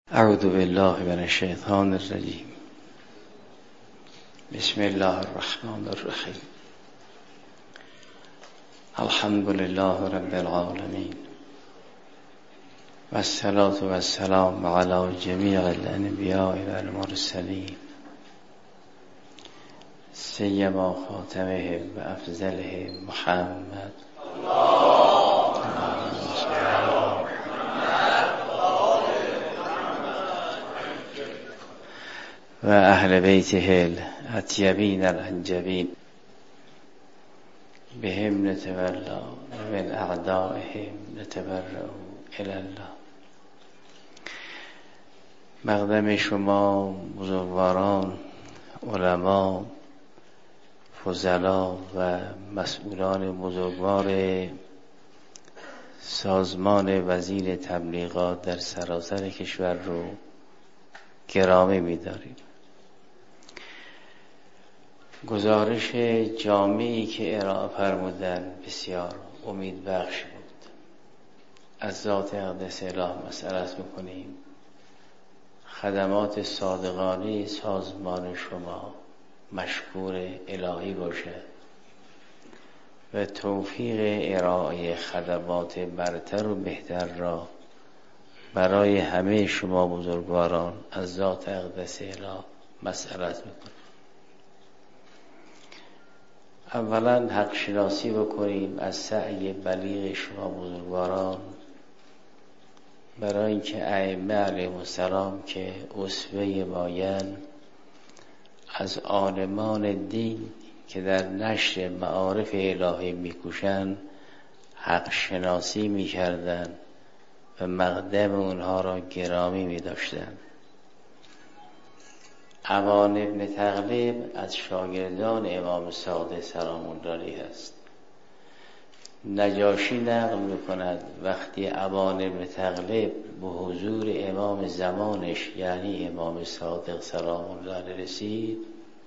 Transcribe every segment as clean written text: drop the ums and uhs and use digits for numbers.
اعوذ بالله من الشیطان الرجیم. بسم الله الرحمن الرحیم. الحمد لله رب العالمین و الصلاة و السلام علی جمیع الانبیاء و المرسلین سیما خاتمهم و افضلهم محمد و اهل بیته الاطیبین الانجبین بهم نتولا و من اعدائهم نتبرأ الی الله. مقدم شما بزرگواران، علما، فضلا و مسئولان بزرگوار سازمان وزیر تبلیغات در سراسر کشور رو گرامی می‌داریم. گزارش جامعی که ارائه فرمودن بسیار امید بخش بود. از ذات اقدس اله مسئلت میکنیم خدمات صادقانه سازمان شما مشکور الهی باشد و توفیق ارائه خدمات برتر و بهتر را برای همه شما بزرگواران از ذات اقدس اله مسئلت میکنیم. اولا حق شناسی بکنیم از سعی بلیغ شما بزرگواران برای اینکه ائمه علیهم السلام که اسوه مایند از عالمان دین که در نشر معارف الهی میکوشند حق شناسی میکردند و مقدم اونها را گرامی میداشتند. عوان ابن تغلب از شاگردان امام صادق سلام الله علیه است. نجاشی نقل میکند وقتی عوان ابن تغلب به حضور امام زمانش یعنی امام صادق سلام الله علیه رسید،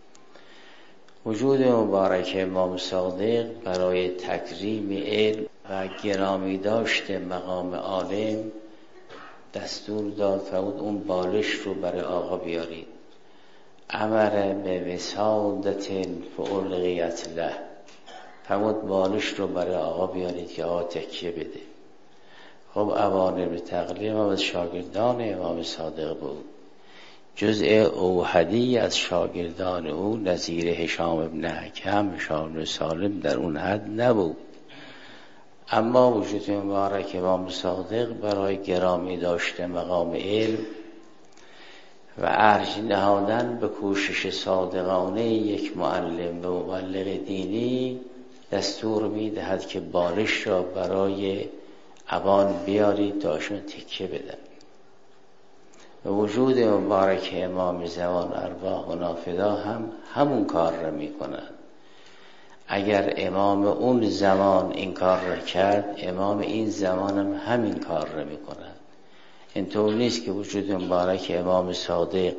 وجود مبارک امام صادق برای تکریم علم و گرامی داشت مقام عالم دستور داد فرمود اون بالش رو برای آقا بیارید. امر به وسادت فالقیت له، فرمود بالش رو برای آقا بیارید که آقا تکیه بده. خب عوان ابن تغلب از شاگردان امام صادق بود. جزء اوحدی از شاگردان او نظیر هشام ابن حکم، هشام ابن سالم در اون حد نبود. اما وجود مبارک امام صادق برای گرامی داشته مقام علم و ارج نهادن به کوشش صادقانه یک معلم و مبلغ دینی دستور میدهد که بالش را برای عوان بیارید تا اشون تکیه بدن. و وجود مبارک امام زمان ارواحنا فدا هم همون کار را میکنند. اگر امام اون زمان این کار را کرد، امام این زمان هم همین کار را میکنند. اینطور نیست که وجود مبارک امام صادق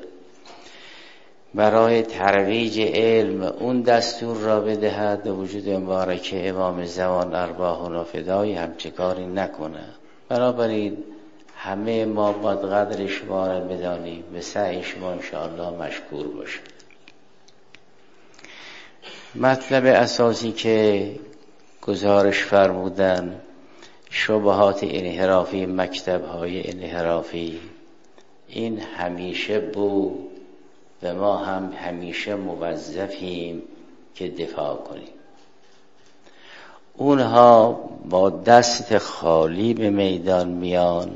برای ترویج علم اون دستور را بدهد و وجود مبارک امام زمان ارواحنا فدای همچه کاری نکنه. بنابراین همه ما باید قدر شما را بدانیم و سعی شما انشاءالله مشکور باشه. مطلب اساسی که گزارش فرمودن شبهات انحرافی، مکتب‌های انحرافی، این همیشه بود و ما هم همیشه موظفیم که دفاع کنیم. اونها با دست خالی به میدان میان،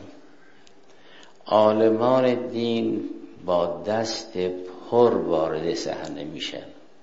عالمان دین با دست پر وارد صحنه میشن.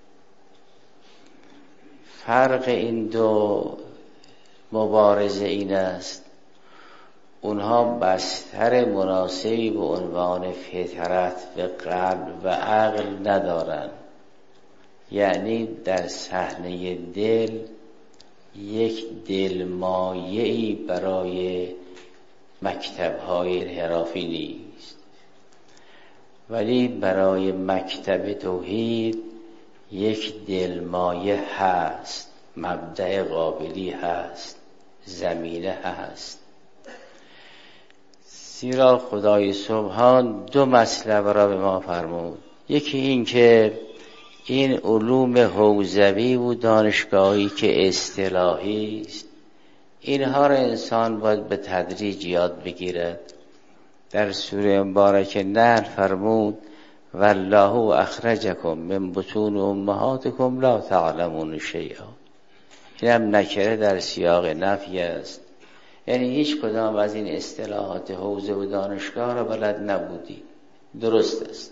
فرق این دو مبارزه این است اونها بستر مناسبی به عنوان فطرت و قلب و عقل ندارن، یعنی در صحنه دل یک دلمایه‌ای برای مکتب‌های انحرافی نیست، ولی برای مکتب توحید یک دلمایه هست، مبدأ قابلی هست، زمینه هست. زیرا خدای سبحان دو مطلب را به ما فرمود. یکی این که این علوم حوزوی و دانشگاهی که اصطلاحی است، اینها را انسان باید به تدریج یاد بگیرد. در سوره مبارکه نحل فرمود والله اخرجکم من بطون امهاتکم لا تعلمون شیئا. این هم نکره در سیاق نفی است، یعنی هیچ کدام از این اصطلاحات حوزه و دانشگاه را بلد نبودی. درست است.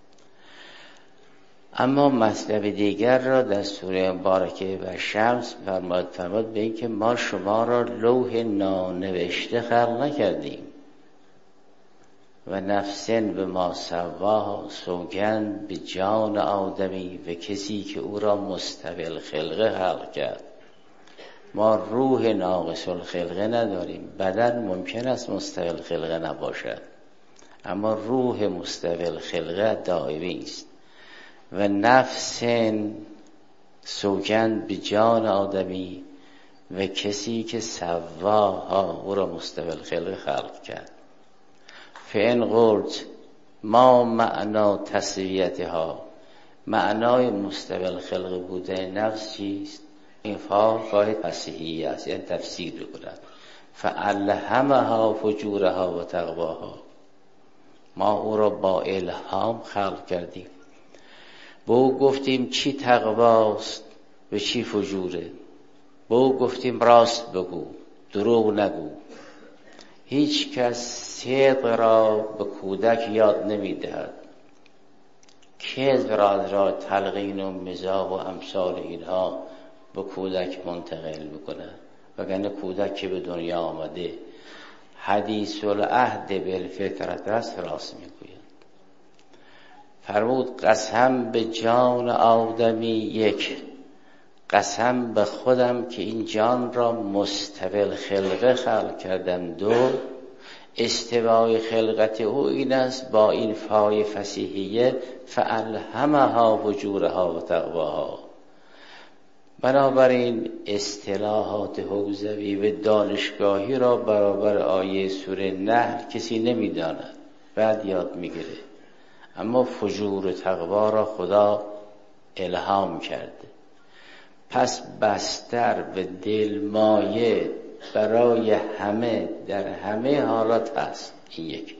اما مطلب دیگر را در سوره مبارکه و شمس فرمود به این که ما شما را لوح نانوشته خلق نکردیم و نفسن به ما سواها، سوگند به جان آدمی و کسی که او را مستوی الخلقه خلق کرد. ما روح ناقص الخلقه نداریم. بدن ممکن است مستوی الخلقه نباشد، اما روح مستوی الخلقه دائمی است. و نفس سوگند به جان آدمی و کسی که سواها، او را مستوی الخلقه خلق کرد. فإن قلت ما معنا تسویتها، معنای مستوی الخلقه بودن نفس چیست؟ این فاید فصیحی است، یعنی تفسیر بکنند. فالهمها فجورها و تقواها، ما او را با الهام خلق کردیم. به او گفتیم چی تقواست و چی فجوره. به او گفتیم راست بگو، دروغ نگو. هیچ کس صدق را به کودک یاد نمیدهد، کذب را تلقین و مزاح و امثال اینها به کودک منتقل میکنه. وگرنه کودک که به دنیا آمده حدیث العهد بالفطرت است، راست میگوید. فرمود قسم به جان آدمی یک، قسم به خودم که این جان را مستوی الخلقه خلق کردم. دو، استوای خلقت او این است با این فای فصیحیه فالهمها فجورها و تقواها. بنابراین اصطلاحات حوزوی و دانشگاهی را برابر آیه سوره نحل کسی نمیداند، بعد یاد میگیره. اما فجور و تقوا را خدا الهام کرده. پس بستر و دلمایه برای همه در همه حالات هست. این یک.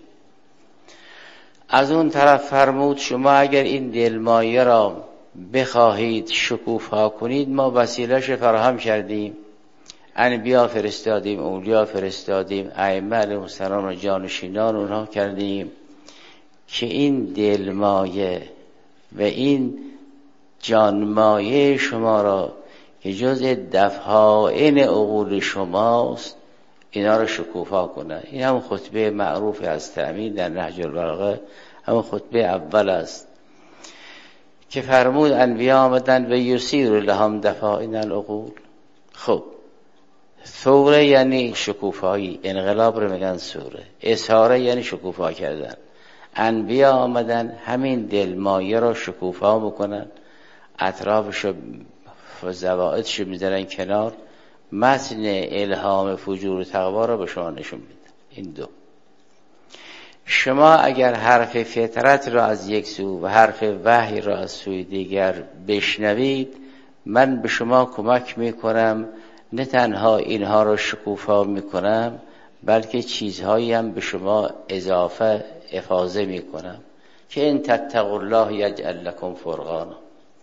از اون طرف فرمود شما اگر این دلمایه را بخواهید شکوفا کنید، ما وسیله‌اش فراهم کردیم. انبیا فرستادیم، اولیا فرستادیم، ائمه علیهم السلام را جانشینان اونها کردیم که این دلمایه و این جانمایه شما را که جزء دفاعن عقول شماست، اینا رو شکوفا کنه. این هم خطبه معروف از تأمین در نهج البلاغه، هم خطبه اول است که فرمود انبیا آمدن و یسیر لهم دفاعن العقول. خب ثوره یعنی شکوفایی، انقلاب رو میگن ثوره. اساره یعنی شکوفا کردن. انبیا آمدن همین دلمایه را شکوفا میکنن، اطرافش و زوائدش میذارن کنار، متن الهام فجور و تقوا را به شما نشون میدن. این دو. شما اگر حرف فطرت را از یک سو و حرف وحی را از سوی دیگر بشنوید، من به شما کمک میکنم، نه تنها اینها را شکوفا میکنم بلکه چیزهایی هم به شما اضافه افاضه میکنم که ان تتقوا الله یجعل لکم فرقانا.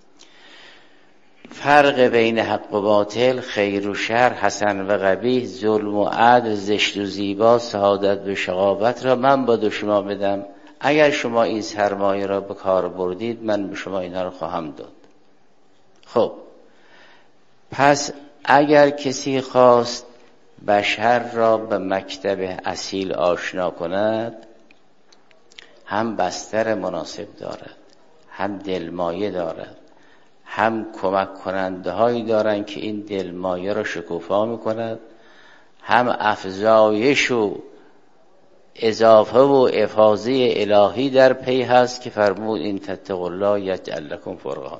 فرق بین حق و باطل، خیر و شر، حسن و قبیح، ظلم و عدل، زشت و زیبا، سعادت و شقاوت را من با شما بدم. اگر شما این سرمایه را به کار بردید، من به شما اینها را خواهم داد. خب پس اگر کسی خواست بشر را به مکتب اصیل آشنا کند، هم بستر مناسب دارد، هم دلمایه دارد، هم کمک کننده هایی دارن که این دلمایه را شکوفا میکند، هم افزایش و اضافه و افاضه الهی در پی هست که فرمود این تتقوا الله یجعل لکم فرقانا.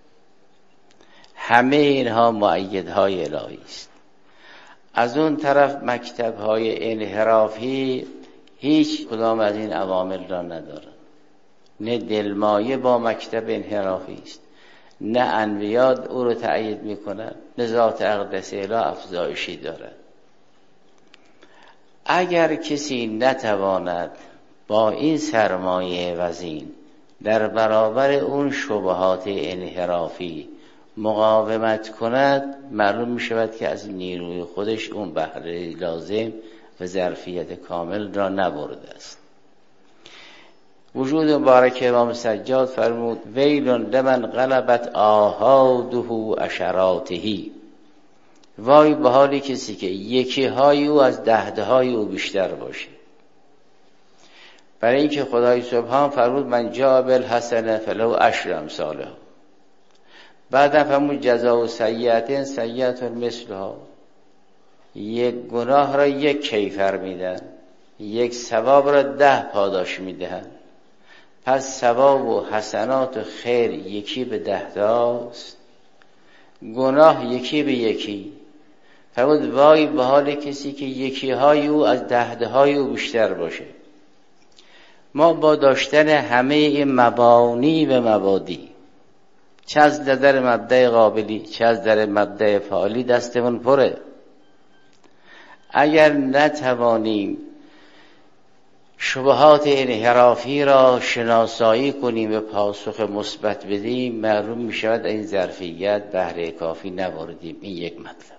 همه اینها مؤیدهای الهی است. از اون طرف مکتب‌های انحرافی، هیچ کدام از این عوامل را ندارن. نه دلمایه با مکتب انحرافی است، نه انبیاء او رو تأیید میکنن، نه ذات اقدس اله افزایشی دارد. اگر کسی نتواند با این سرمایه وزین در برابر اون شبهات انحرافی مقاومت کند، معلوم می شود که از نیروی خودش اون بهره لازم و ظرفیت کامل را نبرده است. وجود مبارک امام سجاد فرمود ویل لمن غلبت آحاده عشراتهی، وای به حال کسی که یکی های او از دهده های او بیشتر باشه. برای اینکه خدای سبحان فرمود من جاء بالحسنه فله عشر امثالها، بعد فرمود جزاء سیئة سیئة مثلها، یک گناه را یک کیفر میدن، یک ثواب را 10 پاداش میدهن. پس ثواب و حسنات و خیر یکی به 10 تاست، گناه یکی به یکی. فرمود وای به حال کسی که یکی های او از 10 های او بیشتر باشه. ما با داشتن همه این مبانی و مبادی، چه از نظر مبدأ قابلی چه از نظر مبدأ فعالی، دستمون پره. اگر نتوانیم شبهات انحرافی را شناسایی کنیم و پاسخ مثبت بدیم، معلوم می شود این ظرفیت بهره کافی نبردیم. این یک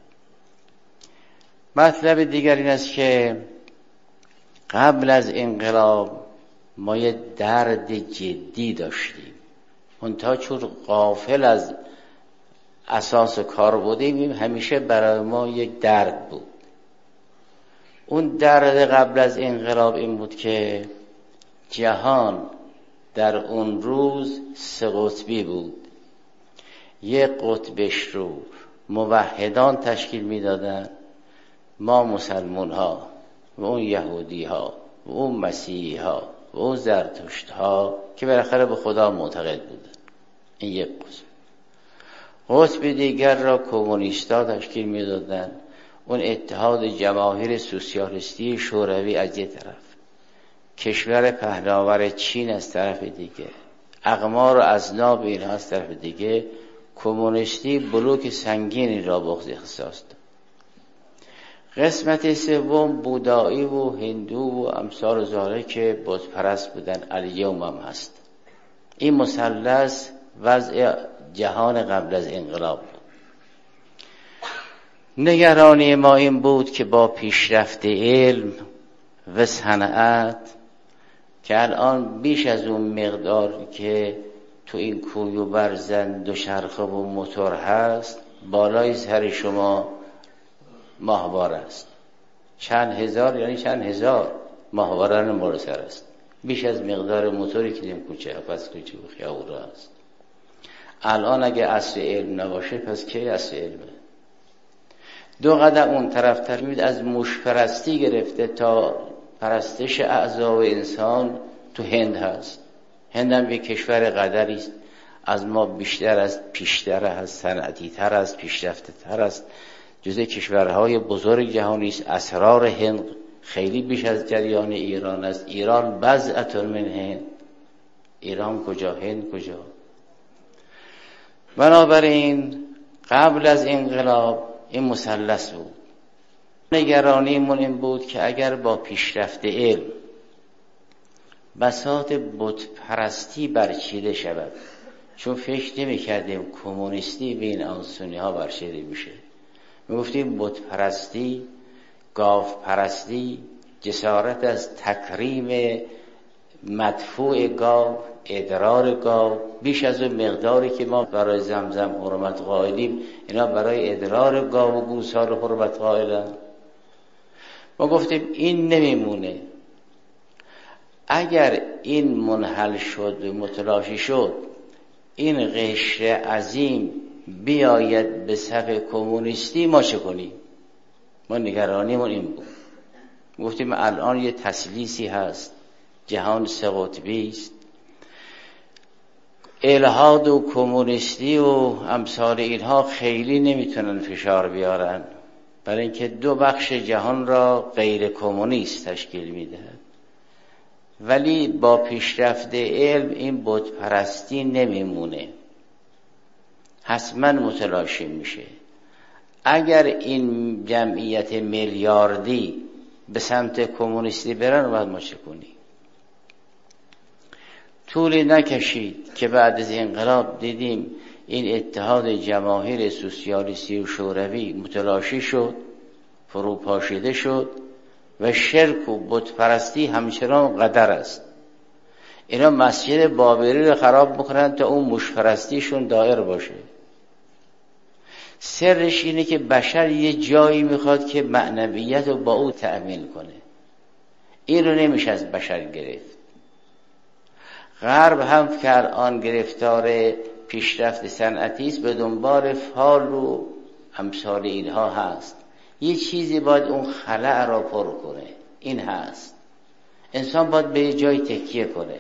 مطلب دیگر این است که قبل از انقلاب ما یه درد جدی داشتیم، منتها چون غافل از اساس کار بودیم همیشه برای ما یک درد بود. اون درد قبل از انقلاب این بود که جهان در اون روز 3 قطبی بود. یک قطبش رو موحدان تشکیل میدادن، ما مسلمون ها و اون یهودی ها و اون مسیحی ها و اون زرتشت ها که بالاخره به خدا معتقد بودن. این یک قطب دیگر را کمونیستا تشکیل میدادن، اون اتحاد جماهیر سوسیالیستی شوروی از یک طرف، کشور پهناور چین از طرف دیگه، اقمار و اذناب اینها از طرف دیگه، کمونیستی بلوک سنگینی را به خود اختصاص داد. قسمت سوم بودایی و هندو و امثال ظاهره که بت پرست بودن، الیوم هم هست. این مثلث وضع جهان قبل از انقلاب بود. نگرانی ما این بود که با پیشرفت علم و صنعت که الان بیش از اون مقدار که تو این کوی و برزن دوچرخه و موتور هست، بالای سر شما ماهواره است. چند هزار، یعنی چند هزار ماهواره مورد سر است، بیش از مقدار موتوری که دیم کوچه پس کوچه و خیابون است. الان اگه اصل علم نباشه پس کی اصل علمه؟ 2 قدم اون طرفتر میبید، از موشپرستی گرفته تا پرستش اعضا و انسان تو هند هست. هند هم یک کشور قدری است، از ما بیشتر از پیشتر هست، صنعتی تر است، پیشرفته تر است، جزء کشورهای بزرگ جهانی است. اسرار هند خیلی بیش از جریان ایران است. ایران بضعة من هند. ایران کجا، هند کجا؟ بنابراین قبل از انقلاب این مثلث بود. نگرانیمون این بود که اگر با پیشرفت علم بساط بت پرستی برچیده شود، چون فکر نمی کردیم کمونیستی به این آسونی ها برچیده میشه، می گفتیم بت پرستی، گاو پرستی، جسارت از تکریم مدفوع گاو، ادرار گاو، بیش از اون مقداری که ما برای زمزم حرمت قائلیم، اینا برای ادرار گاو و گوسفند حرمت قائلن. ما گفتیم این نمیمونه. اگر این منحل شد و متلاشی شد، این قشر عظیم بیاید به صف کمونیستی، ما چه کنیم؟ ما نگرانیمون این بود. گفتیم الان یه تسلیسی هست، جهان 3 قطبی است، الحاد و کمونیستی و امثال اینها خیلی نمیتونن فشار بیارن، برای اینکه 2 بخش جهان را غیر کمونیست تشکیل میدهد. ولی با پیشرفت علم این بت پرستی نمیمونه، حتما متلاشی میشه. اگر این جمعیت میلیاردی به سمت کمونیستی برن باید ما چه کنیم؟ طولی نکشید که بعد از انقلاب دیدیم این اتحاد جماهیر سوسیالیستی و شوروی متلاشی شد، فروپاشیده شد و شرک و بت پرستی همچنان قدر است. اینا مسجد بابری رو خراب میکنن تا اون موش پرستیشون دایر باشه. سرش اینه که بشر یه جایی میخواد که معنویت رو با او تأمین کنه. این رو نمیشه از بشر گرفت. غرب هم که الان گرفتار پیشرفت صنعتی است، به دنبال فال و امثال اینها هست. یه چیزی باید اون خلأ را پر کنه. این هست. انسان باید به یه جای تکیه کنه.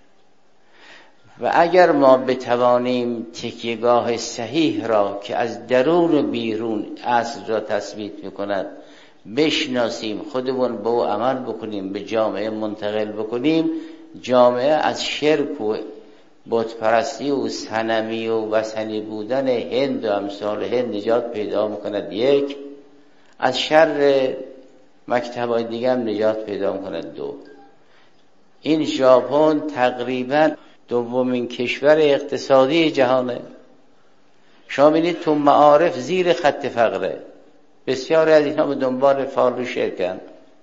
و اگر ما بتوانیم تکیهگاه صحیح را که از درون و بیرون اصل را تثبیت میکند بشناسیم، خودمون به او عمل بکنیم، به جامعه منتقل بکنیم، جامعه از شرک و بت پرستی و صنمی و وثنی بودن هند و امثال هند نجات پیدا میکند. یک، از شر مکتب‌های دیگه هم نجات پیدا میکند. دو، این ژاپن تقریباً دومین کشور اقتصادی جهانه. شما ببینید تو معارف زیر خط فقره. بسیاری از اینها به دنبال فال و شرکن.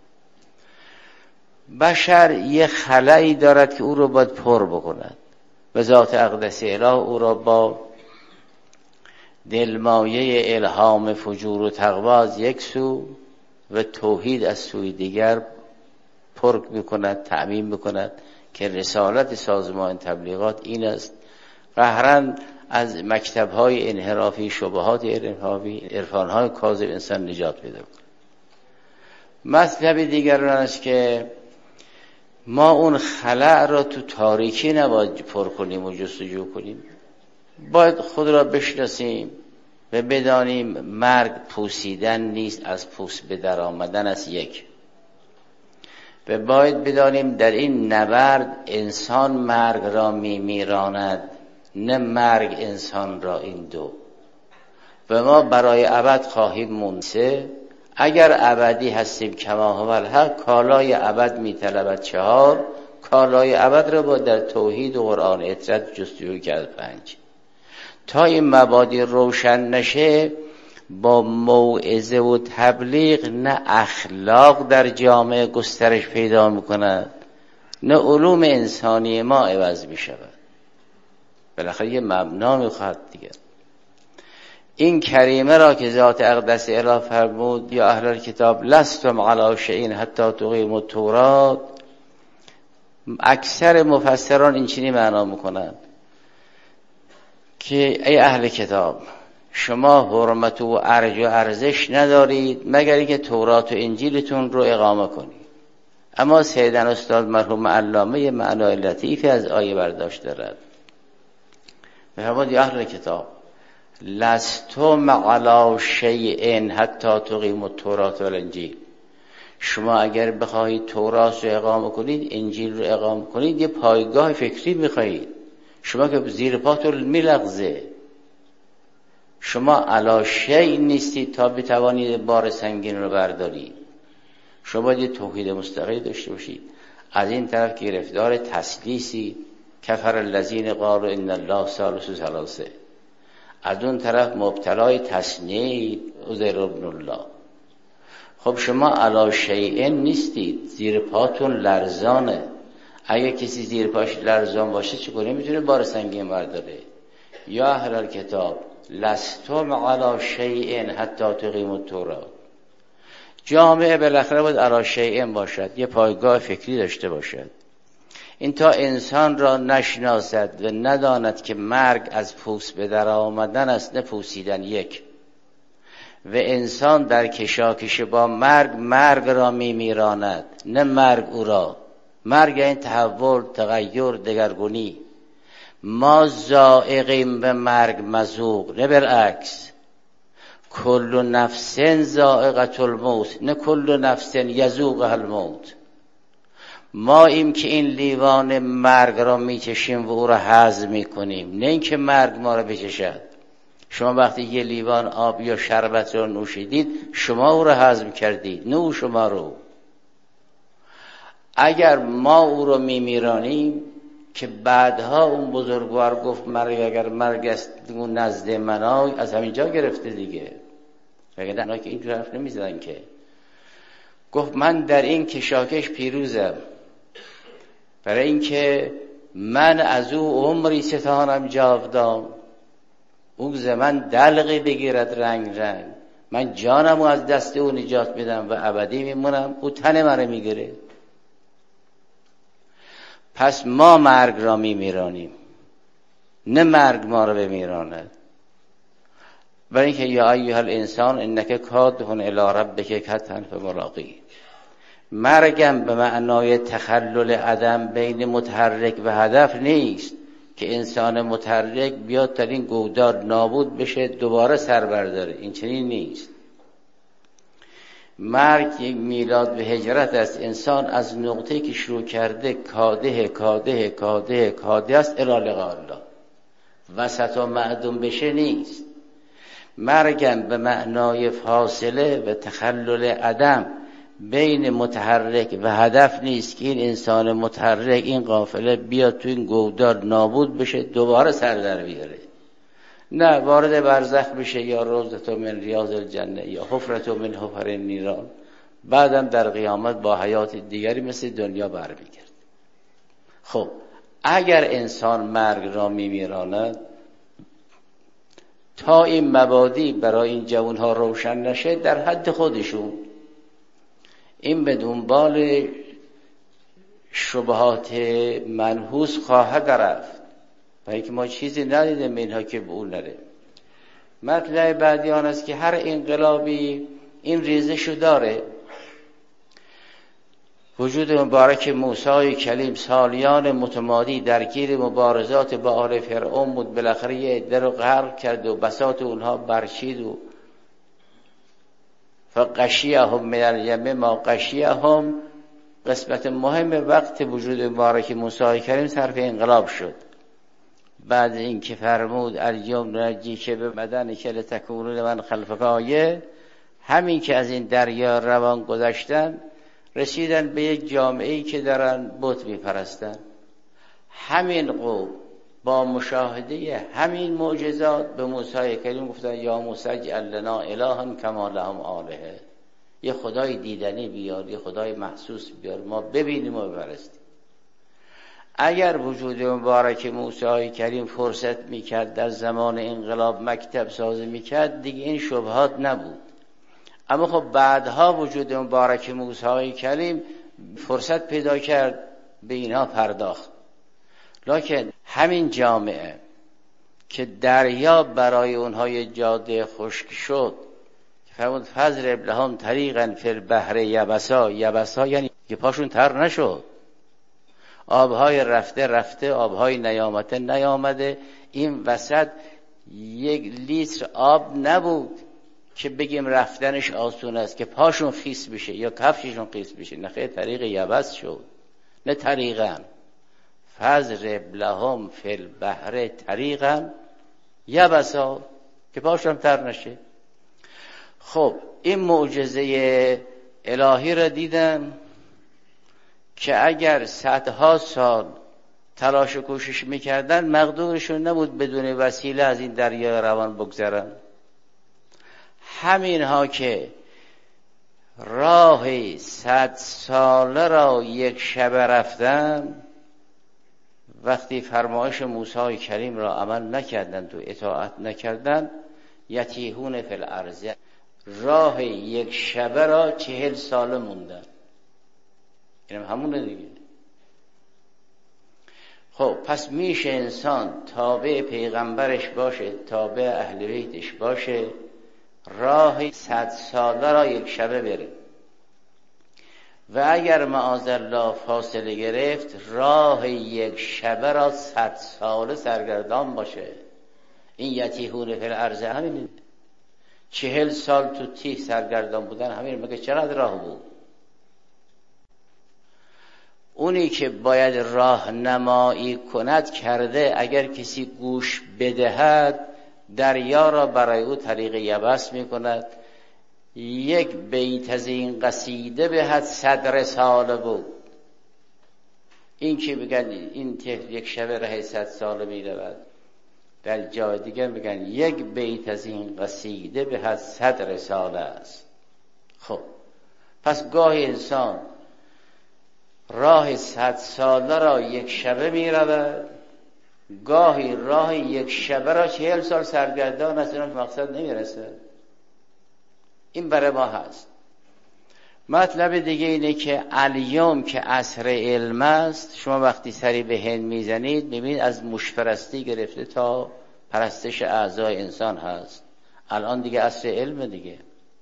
بشر یه خلایی دارد که او رو باید پر بکند و ذات اقدس اله او را با دلمایه الهام فجور و تقوی از یک سو و توحید از سوی دیگر پر میکند، تأمین میکند که رسالت سازمان تبلیغات این است. قهرن از مکتب‌های انحرافی، شبهات انحرافی، عرفان‌های کاذب انسان نجات پیدا کنه. مطلب دیگر آن است که ما اون خلأ را تو تاریکی نباید پر کنیم و جستجو کنیم. باید خود را بشناسیم و بدانیم مرگ پوسیدن نیست، از پوست به در آمدن است. یک، و باید بدانیم در این نبرد انسان مرگ را میراند، نه مرگ انسان را. این دو، و ما برای ابد خواهیم موند. اگر ابدی هستیم کما هو الحق، کالای ابد میطلبد. چهار، کالای ابد را با در توحید و قرآن اطرت جستجو کرد. پنج، تا این مبادی روشن نشه با موعظه و تبلیغ نه اخلاق در جامعه گسترش پیدا میکند، نه علوم انسانی ما عوض میشود. بالاخره یه مبنا میخواد دیگه. این کریمه را که ذات اقدس اله فرمود یا اهل الکتاب لستم علی شیء حتی تقیموا التوراة، اکثر مفسران این چنین معنا میکنند که ای اهل کتاب، شما حرمت و ارج و ارزش ندارید مگر اینکه تورات و انجیلتون رو اقامه کنید. اما سیدن استاد مرحوم علامه معنای لطیفی از آیه برداشت دارد. فرمود یا اهل کتاب لستم علی شیء حتی تقیموا التوراة والانجیل، شما اگر بخواهید تورات رو اقامه کنید، انجیل رو اقامه کنید، یه پایگاه فکری میخواهید. شما که زیر پاتون میلغزه، شما علی شیء نیستید تا بتوانید بار سنگین رو بردارید. شما باید توحید مستقل داشته باشید. از این طرف گرفتار تسلیسی، کفر الذین قالوا ان الله ثالث ثلاثه، از اون طرف مبتلای تصنیع عزیر ابن الله. خب شما علی شیء نیستید، زیر پاتون لرزانه. اگه کسی زیر پاش لرزان باشه چگونه میتونه بار سنگین برداره؟ یا اهل الکتاب لستم علی شیء حتی تقیموا التوراة. جامعه بالاخره باید علی شیء باشد، یه پایگاه فکری داشته باشد. این تا انسان را نشناسد و نداند که مرگ از پوست به در آمدن است، نه پوسیدن. یک، و انسان در کشاکش با مرگ را میراند، نه مرگ او را. مرگ این تحول، تغییر، دگرگونی. ما ذائقیم به مرگ مذوق، نه برعکس. کل نفس ذائقة الموت، نه کل نفس یذوقها الموت. ما ایم که این لیوان مرگ را میچشیم و او را هضم میکنیم، نه اینکه مرگ ما را بچشد. شما وقتی یه لیوان آب یا شربت را نوشیدید، شما او را هضم کردید، نه او شما رو. اگر ما او را میمیرانیم، که بعدها اون بزرگوار گفت مرگ اگر مرگ است اون نزد من آی، از همینجا گرفته دیگه. وگرنه اونا که اینجور حرف نمیزدن که. گفت من در این کشاکش پیروزم، برای اینکه من از او عمری ستانم جاودان، او ز من دلقی بگیرد رنگ رنگ، من جانم رو از دست او نجات میدم و ابدی میمونم، او تن من میگیره. پس ما مرگ را میمیرانیم، نه مرگ ما را بمیراند. برای اینکه یا ایها الانسان انک کادح الی ربک کدحا فملاقیه. مرگم به معنای تخلل عدم بین متحرک و هدف نیست که انسان متحرک بیاد در این گودال نابود بشه دوباره سر برداره، این چنین نیست. مرگ یک میلاد به هجرت است. انسان از نقطه‌ای که شروع کرده کاده است الی لقاء الله، وسط و معدوم بشه نیست. مرگم به معنای فاصله و تخلل عدم بین متحرک و هدف نیست که این انسان متحرک، این قافله بیاد تو این گودال نابود بشه دوباره سر در بیاره، نه وارد برزخ بشه یا روضة من ریاض الجنه یا حفرة من حفر النیران، بعدم در قیامت با حیات دیگری مثل دنیا برمیگرد. خب اگر انسان مرگ را میمیراند، تا این مبادی برای این جوانها روشن نشه، در حد خودشون این به دنبال شبهات منحوس خواهد رفت، برای که ما چیزی ندیدیم اینها که به اون نره. مطلب بعدی آن است که هر انقلابی این ریزشو داره. وجود مبارک موسی کلیم سالیان متمادی درگیر مبارزات با آل فرعون بود، بالاخره یه عده رو غرق کرد و بساط اونها برچید و فغشیهم من الیم ما غشیهم. قسمت مهم وقت وجود مبارک موسی کریم صرف انقلاب شد. بعد این که فرمود الیوم ننجیک ببدنک لتکون لمن خلفک آیه، همین که از این دریا روان گذشتن رسیدن به یک جامعه‌ای که دارن بت میپرستن. همین قوم با مشاهده همین معجزات به موسی کریم گفتن یا موسی اجعل لنا الها کما لهم آلهه، یه خدای دیدنی بیار، یه خدای محسوس بیار، ما ببینیم و بپرستیم. اگر وجود مبارک موسی کریم فرصت میکرد در زمان انقلاب مکتب سازی میکرد، دیگه این شبهات نبود. اما خب بعدها وجود مبارک موسی کریم فرصت پیدا کرد به اینها پرداخت. لکن همین جامعه که دریا برای اونها یه جاده خشک شد، فرمود فضرب لهم طریقا فی البحر یبسا. یبسا یعنی که پاشون تر نشد، آبهای رفته آبهای نیامده نیامده. این وسط یک لیتر آب نبود که بگیم رفتنش آسون است که پاشون خیس بشه یا کفششون خیس بشه، نه خیلی طریق یبس شد، نه طریقا فضرب لهم فی البحر طریقا یبسا که پاشون تر نشه. خب این معجزه الهی را دیدن که اگر صدها سال تلاش و کوشش میکردن مقدورشون نبود بدون وسیله از این دریا روان بگذرن. همینها که راه 100 ساله را یک شب رفتن، وقتی فرمایش موسی کریم را عمل نکردند و اطاعت نکردند، یتیهون فی الارض، راه یک شبه را 40 ساله موندن. اینم همونه دیگه. خب پس میشه انسان تابع پیغمبرش باشه، تابع اهل بیتش باشه، راه 100 ساله را یک شبه بره، و اگر معاذالله فاصله گرفت راه یک شبه را 100 ساله سرگردان باشه. این یتیهون فی الارض همین 40 سال تو تیه سرگردان بودن، همین مگه چقدر راه بود؟ اونی که باید راهنمایی کند کرده، اگر کسی گوش بدهد دریا را برای او طریق یبس میکند. یک بیت از این قصیده به حد 100 رساله بود. این که بگن این طفل یک شبه ره 100 ساله میرود، در جای دیگر میگن یک بیت از این قصیده به حد 100 رساله است. خب پس گاهی انسان راه 100 ساله را یک شبه میرود، گاهی راه یک شبه را 40 سال سرگردان است، اون مقصد نمیرسه. این برای ما هست. مطلب دیگه اینه که الیوم که عصر علم است، شما وقتی سری به هند میزنید میبینید از موشپرستی گرفته تا پرستش اعضای انسان هست. الان دیگه عصر علم دیگه.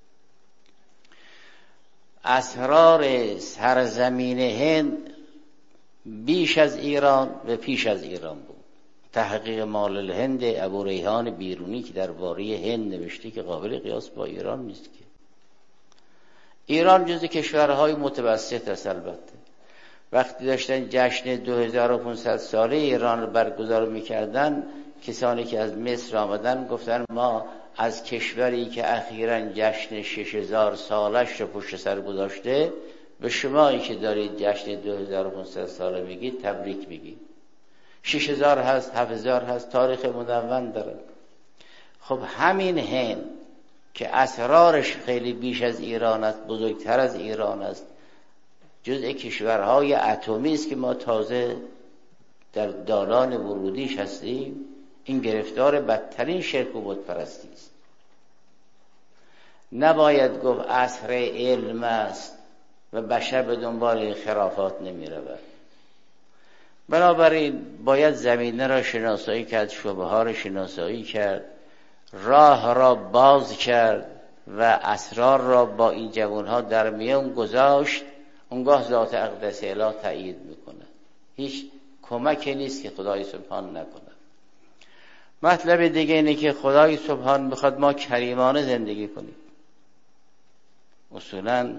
اسرار سرزمین هند بیش از ایران و پیش از ایران بود. تحقیق مال الهند ابو ریحان بیرونی که درباره هند نوشته که قابل قیاس با ایران نیست که. ایران جزو کشورهای متوسط است. البته وقتی داشتن جشن 2500 ساله ایران رو برگزار میکردن، کسانی که از مصر آمدن گفتن ما از کشوری که اخیراً جشن 6000 سالش رو پشت سر گذاشته، به شمایی که دارید جشن 2500 ساله میگید تبریک میگید. 6000 هست، 7000 هست، تاریخ مدون داره. خب همین هند که اسرارش خیلی بیش از ایران است، بزرگتر از ایران است، جزء کشورهای اتمی است که ما تازه در دالان ورودیش هستیم، این گرفتار بدترین شرک و بتپرستی است. نباید گفت عصر علم است و بشر به دنبال این خرافات نمی رود. بنابراین باید زمینه را شناسایی کرد، شبهه ها را شناسایی کرد، راه را باز کرد و اسرار را با این جوانها در میان گذاشت. اونگاه ذات اقدس اله تأیید میکنه. هیچ کمکی نیست که خدای سبحان نکنه. مطلب دیگه اینه که خدای سبحان بخواد ما کریمانه زندگی کنیم. اصولاً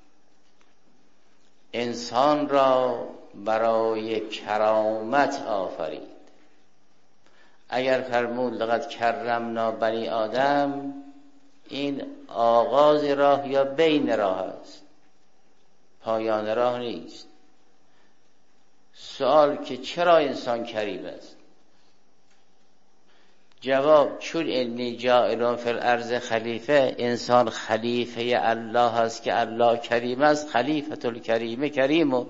انسان را برای کرامت آفرید. اگر فرمود لقد کرمنا بنی آدم، این آغاز راه یا بین راه است، پایان راه نیست. سوال که چرا انسان کریم است؟ جواب چون انی جاعل فی الارض خلیفه، انسان خلیفه الله است که الله کریم است. خلیفة الکریم کریم.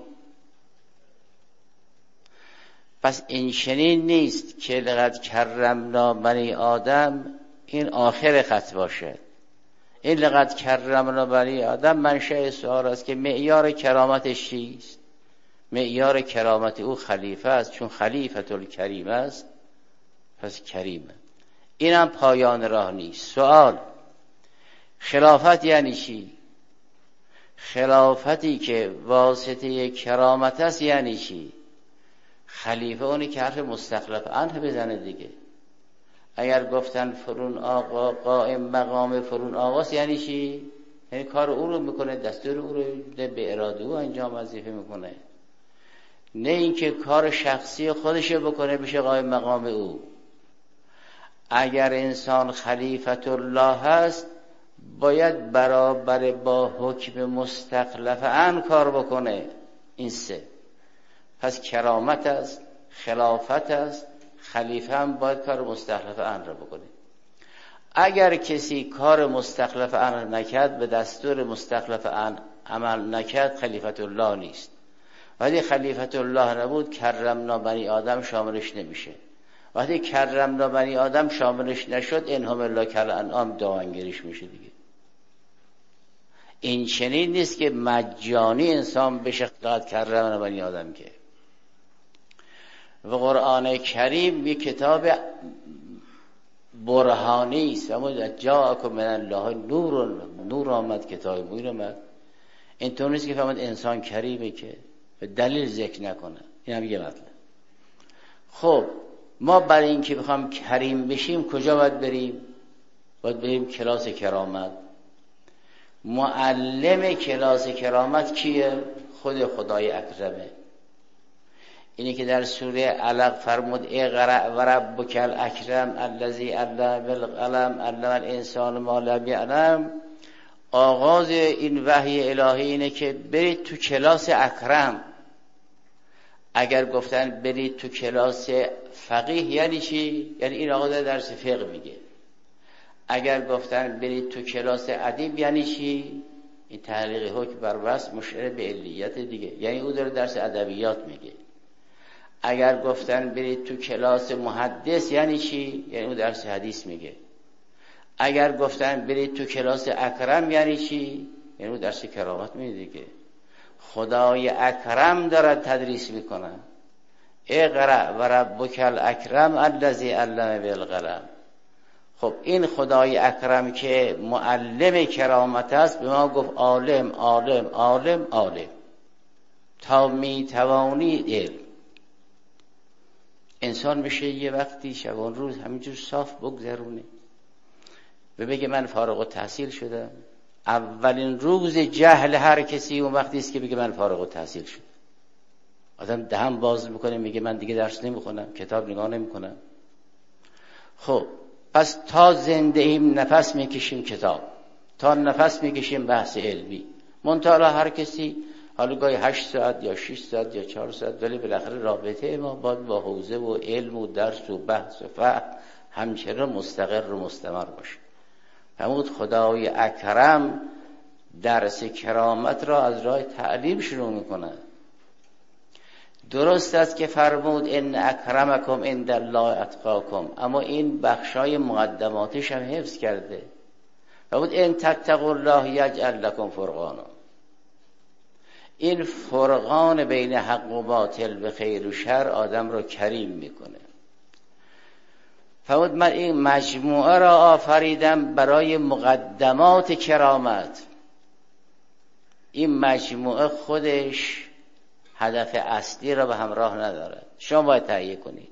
پس این چنین نیست که لقد کرمنا بنی آدم این آخر خط باشه. این لقد کرمنا بنی آدم منشأ سؤال است که معیار کرامتش چیست؟ معیار کرامت او خلیفه است، چون خلیفة الکریم است پس کریمه. اینم پایان راه نیست. سوال خلافت یعنی چی؟ خلافتی که واسطه کرامت است یعنی چی؟ خلیفه اونی که حرف مستخلف عنه بزنه دیگه. اگر گفتن فرون آقا قائم مقام فرون آقاست یعنی چی؟ یعنی کار او رو میکنه، دستور او رو به اراده او انجام وظیفه میکنه، نه اینکه کار شخصی خودش بکنه بشه قائم مقام او. اگر انسان خلیفت الله هست باید برابر با حکم مستخلف عنه کار بکنه. این سه. پس کرامت است، خلافت است، خلیفه هم باید کار مستخلف عنه را بکنه. اگر کسی کار مستخلف عنه نکرد، به دستور مستخلف عنه عمل نکرد، خلیفت الله نیست. وقتی خلیفت الله نبود کرمنا بنی آدم شاملش نمیشه. وقتی کرمنا بنی آدم شاملش نشد انهم الله کل انعام دامنگیریش میشه دیگه. این چنین نیست که مجانی انسان بشه قد کرمنا بنی آدم که. و قرآن کریم یک کتاب برهانی است. اما جاءکم من الله نور آمد، کتاب مبین آمد. اینطور نیست که فهمد انسان کریمه که به دلیل ذکر نکنه. این هم یه مطلب. خب ما برای اینکه بخوام کریم بشیم کجا باید بریم؟ باید بریم کلاس کرامت. معلم کلاس کرامت کیه؟ خود خدای اکرمه. اینی که در سوره علق فرمود اقرأ و ربک الاکرم الذی علم بالقلم علم الانسان ما لم یعلم. آغاز این وحی الهی اینه که برید تو کلاس اکرم. اگر گفتن برید تو کلاس فقیه یعنی چی؟ یعنی این آقا درس فقه میگه. اگر گفتن برید تو کلاس ادب یعنی چی؟ این تعلیق حکم بر وصف مشعر به علیت دیگه، یعنی او داره درس ادبیات میگه. اگر گفتن برید تو کلاس محدث یعنی چی؟ یعنی او درس حدیث میگه. اگر گفتن برید تو کلاس اکرم یعنی چی؟ یعنی او درس کرامت میگه دیگه. خدای اکرم دارد تدریس میکنه. اقرأ و ربک الاکرم الذی علم بالقلم. خب این خدای اکرم که معلم کرامت است به ما گفت عالم عالم عالم عالم تا میتوانید علم. انسان میشه یه وقتی شبان روز همینجور صاف بگذرونه و بگه من فارغ التحصیل شدم. اولین روز جهل هر کسی اون وقتی است که بگه من فارغ التحصیل شدم. آدم دهن باز میکنه میگه من دیگه درس نمیخونم، کتاب نگاه نمیکنم. خب پس تا زنده ایم نفس میکشیم کتاب، تا نفس میکشیم بحث علمی. منتها هر کسی حالا گاهی 8 ساعت یا 6 ساعت یا 4 ساعت، ولی بالاخره رابطه ما باید با حوزه و علم و درس و بحث و فهم همچنان مستقر و مستمر باشه. فرمود خدای اکرم درس کرامت را از راه تعلیم شروع میکنه. درست است که فرمود ان اکرمکم عند الله اتقاکم، اما این بخشای مقدماتش هم حفظ کرده. فرمود ان تتقوا الله یجعل لکم فرقانا. این فرقان بین حق و باطل به خیر و شر آدم رو کریم میکنه. فرمود من این مجموعه را آفریدم برای مقدمات کرامت. این مجموعه خودش هدف اصلی را به همراه ندارد، شما باید تهیه کنید.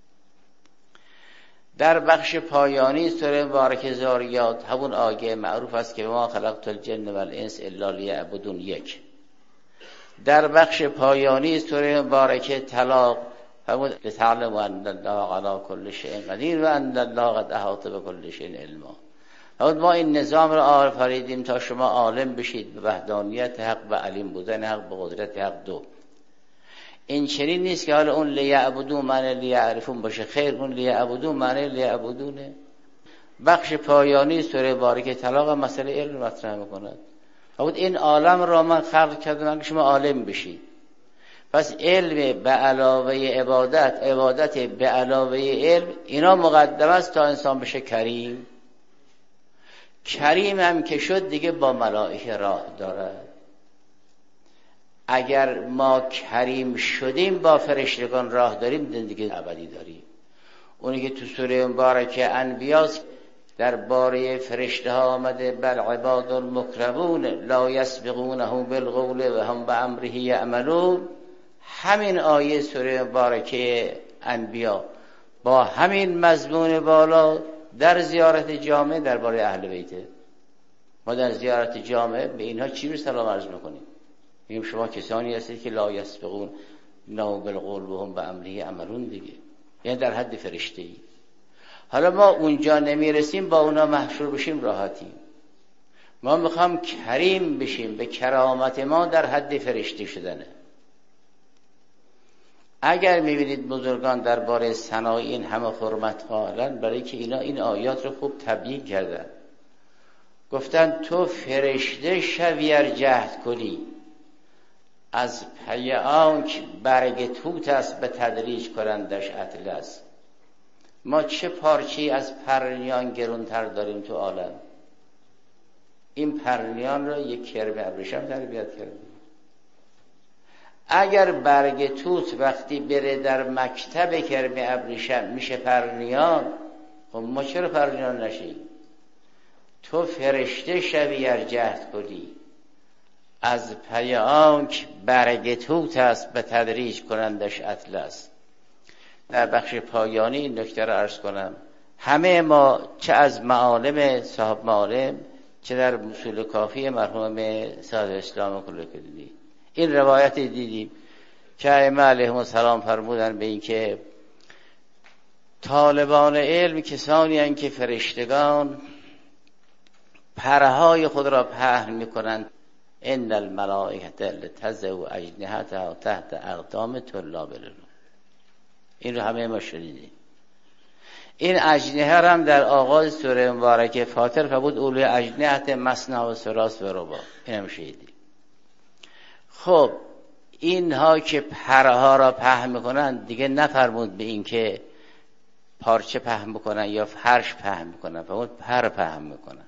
در بخش پایانی سوره مبارکه ذاریات همون آیه معروف است که ما خلقت الجن و الانس الا لیعبدون. یک در بخش پایانی سوره مبارکه طلاق فرمود لتعلم ان الله علی کل شیء قدیر و ان الله قد احاط بكل شیء علما. فرمود ما این نظام را آفریدیم تا شما عالم بشید به وحدانیت حق و علیم بودن حق به قدرت حق. دو این چنین نیست که حالا اون لیعبدون معنی لیعرفون باشه، خیر اون لیعبدون معنی لیعبدونه. بخش پایانی سوره مبارکه طلاق مسئله علم مطرح میکند. فرمود این عالم را من خلق کردم که شما عالم بشید. پس علم به علاوه عبادت، عبادت به علاوه علم، اینا مقدم است تا انسان بشه کریم. کریم هم که شد دیگه با ملائکه راه دارد. اگر ما کریم شدیم با فرشتگان راه داریم، زندگی ابدی داریم. اونی که تو سوره مبارکه انبیاء درباره فرشته ها آمده بل عباد المکرمون لا یسبقونه بالقول و هم بامره یعملون، همین آیه سوره مبارکه انبیاء با همین مضمون بالا در زیارت جامع درباره اهل بیته. ما در زیارت جامع به اینها چی رو سلام عرض میکنیم؟ میگیم شما کسانی هستید که لا یسبقون نو بالقول و هم بامره یعملون دیگه، یعنی در حد فرشته ای. حالا ما اونجا نمیرسیم با اونا محشور بشیم راحتیم. ما میخوام کریم بشیم، به کرامت ما در حد فرشته شدنه. اگر میبینید بزرگان درباره ثنای این همه حرمت قائلن، برای که اینا این آیات رو خوب تبیین کردن. گفتن تو فرشته شوی ار جهد کنی، از پی آنک برگ توت است به تدریج کنندش اطلس. ما چه پارچی از پرنیان گرونتر داریم تو عالم؟ این پرنیان رو یک کرم ابریشم تربیت کردیم. اگر برگ توت وقتی بره در مکتب کرم ابریشم میشه پرنیان، خب ما چرا پرنیان نشیم؟ تو فرشته شوی ار جهد کنی، از پی آنک برگ توت است به تدریج کنندش اطلس. در بخش پایانی این نکته را عرض کنم. همه ما چه از معالم صاحب معالم، چه در اصول کافی مرحوم صاحب اسلام کلوکدی این روایت دیدیم که ائمه علیهم السلام فرمودن به این که طالبان علم کسانی هستند که فرشتگان پرهای خود را پهن میکنند. ان الملائکه لتضع اجنحتها تحت اقدام طلاب العلم. این رو همه ما شنیدیم. این اجنحه هم در آغاز سوره مبارکه فاطر فرمود اولی اجنحه مثنی و ثلاث و رباع. این هم شنیدیم. خب اینها که پرها را پهن میکنن دیگه نفرمود به این که پارچه پهن میکنن یا فرش پهن میکنن، فرمود پر پهن میکنن.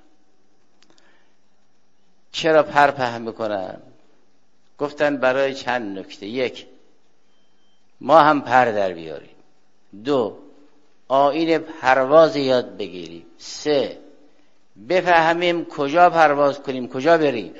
چرا پر پهن میکنن؟ گفتن برای چند نکته. یک، ما هم پر در بیاریم. دو، آیین پرواز یاد بگیریم. سه، بفهمیم کجا پرواز کنیم، کجا بریم.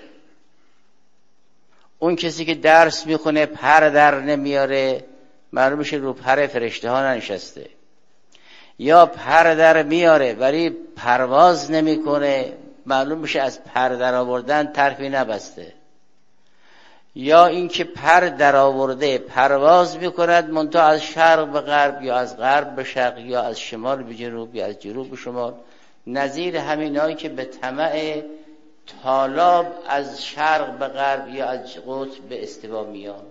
اون کسی که درس میخونه پر در نمیاره، معلوم میشه رو پر فرشته ها ننشسته. یا پر در میاره ولی پرواز نمیکنه، معلوم میشه از پر در آوردن طرفی نبسته. یا اینکه پر در آورده پرواز میکند منتها از شرق به غرب یا از غرب به شرق یا از شمال به جنوب یا از جنوب به شمال، نظیر همینایی که به طمع طالاب از شرق به غرب یا از قطب به استوا میان.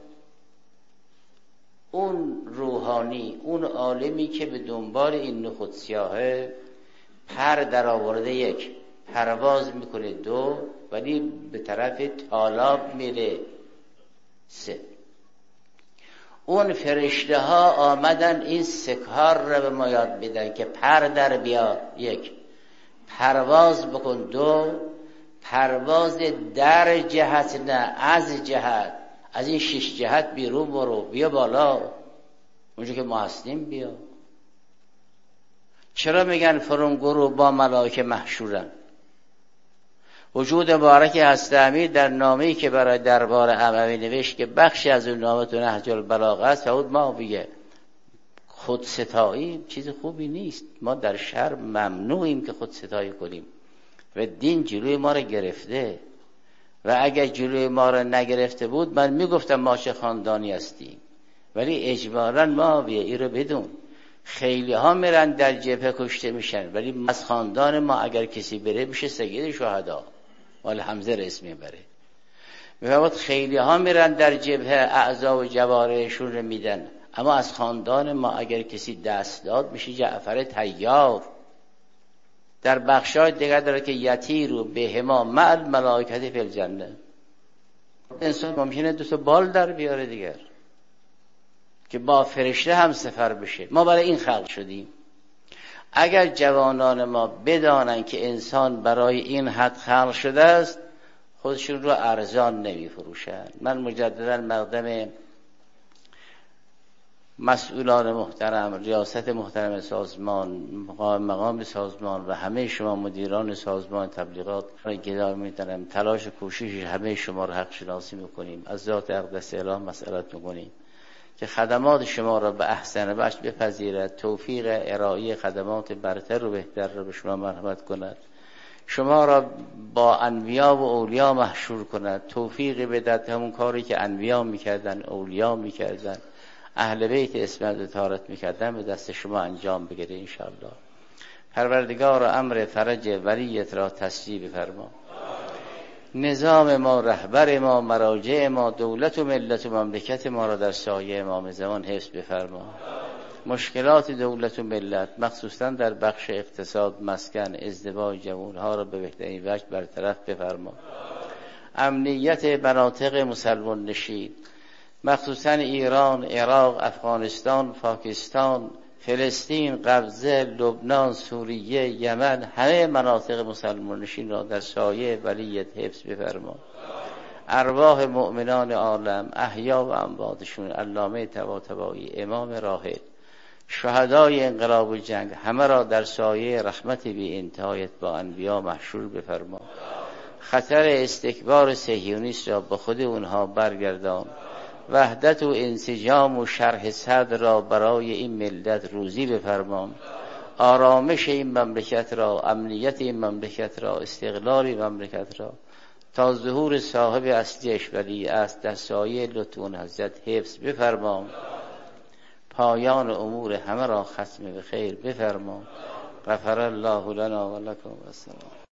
اون روحانی، اون عالمی که به دنبال این نخود سیاهه، پر در آورده یک، پرواز میکنه دو، ولی به طرف طالاب میره سه. اون فرشته ها آمدن این سه کار رو به ما یاد بدن که پر در بیاد یک، پرواز بکن دو، پرواز در جهت نه از جهت، از این 6 جهت بیرون برو، بیا بالا اونجا که ما هستیم بیا. چرا میگن فرنگرو با ملائکه محشورن؟ وجود مبارک هست امیر در نامه‌ای که برای دربار اموی نوشت که بخشی از اون نامه تو نهج البلاغه است، فرمود ما بگه خودستایی چیز خوبی نیست، ما در شرع ممنوعیم که خودستایی کنیم و دین جلوی ما رو گرفته. و اگر جلوی ما رو نگرفته بود من میگفتم ما چه خاندانی هستیم، ولی اجباراً ما این رو بدون. خیلی ها میرن در جبهه کشته میشن، ولی از خاندان ما اگر کسی بره میشه سید شهدا، مال حمزه رئیس میبره. میفهمد خیلی ها میرن در جبهه اعضا و جوارحشون رو میدن، اما از خاندان ما اگر کسی دست داد میشه جعفر طیار. در بخشای دیگر داره که یطیروا بهما مع الملائکة فی الجنه. انسان ممکنه 2 تا بال در بیاره دیگر که با فرشته هم سفر بشه. ما برای این خلق شدیم. اگر جوانان ما بدانن که انسان برای این حد خلق شده است، خودشون رو ارزان نمی فروشن. من مجددا مقدم مسئولان محترم، ریاست محترم سازمان، مقام سازمان و همه شما مدیران سازمان تبلیغات را گدای می‌دارم. تلاش و کوشش همه شما را حق شناسی می‌کنیم. از ذات اقدس اله مسئلت می‌کنیم که خدمات شما را به احسن وجه بپذیرد، توفیق ارائه خدمات برتر و بهتر را به شما مرحمت کند، شما را با انبیا و اولیا محشور کند، توفیق بدهد همون کاری که انبیا می‌کردن، اولیا می‌کردن، اهل بیت اسمت و طهارت میکردن به دست شما انجام بگیره انشاءالله. پروردگار امر فرج ولیت را تسجیل فرما. نظام ما، رهبر ما، مراجع ما، دولت و ملت و مملکت ما را در سایه امام زمان حفظ بفرما. مشکلات دولت و ملت مخصوصا در بخش اقتصاد، مسکن، ازدواج جوانها را به بهترین وجه برطرف بفرما. امنیت مناطق مسلمان نشین مخصوصا ایران، عراق، افغانستان، پاکستان، فلسطین، غزه، لبنان، سوریه، یمن، همه مناطق مسلمان نشین را در سایه ولیت حفظ بفرما. ارواح مؤمنان عالم، احیا و امواتشون، علامه طباطبایی، امام راحل، شهدای انقلاب و جنگ، همه را در سایه رحمت بی انتهایت با انبیا محشور بفرما. خطر استکبار صهیونیست را به خود اونها برگردان. وحدت و انسجام و شرح صدر را برای این ملت روزی بفرما. آرامش این مملکت را، امنیت این مملکت را، استقلال این مملکت را تا ظهور صاحب اصلیش ولی است، در سایه لطف اون حضرت حفظ بفرما. پایان امور همه را ختم به خیر بفرما. غفر الله لنا و لکم و السلام.